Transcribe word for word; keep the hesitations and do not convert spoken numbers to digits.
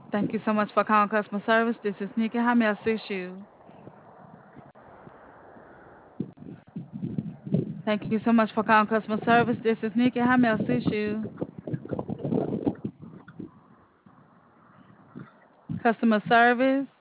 Thank you so much for calling customer service. This is Nikki. How may I assist you? Thank you so much for calling customer service. This is Nikki. How may I assist you? Customer service.